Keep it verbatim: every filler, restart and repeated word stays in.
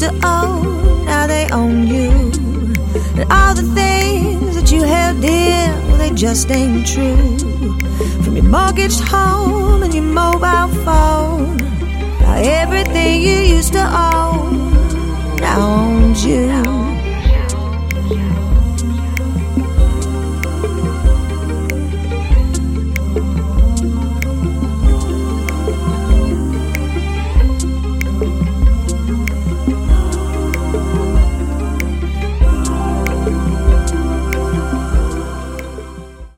to own, now they own you. And all the things that you held dear, they just ain't true. From your mortgaged home and your mobile phone, now everything you used to own now owns you.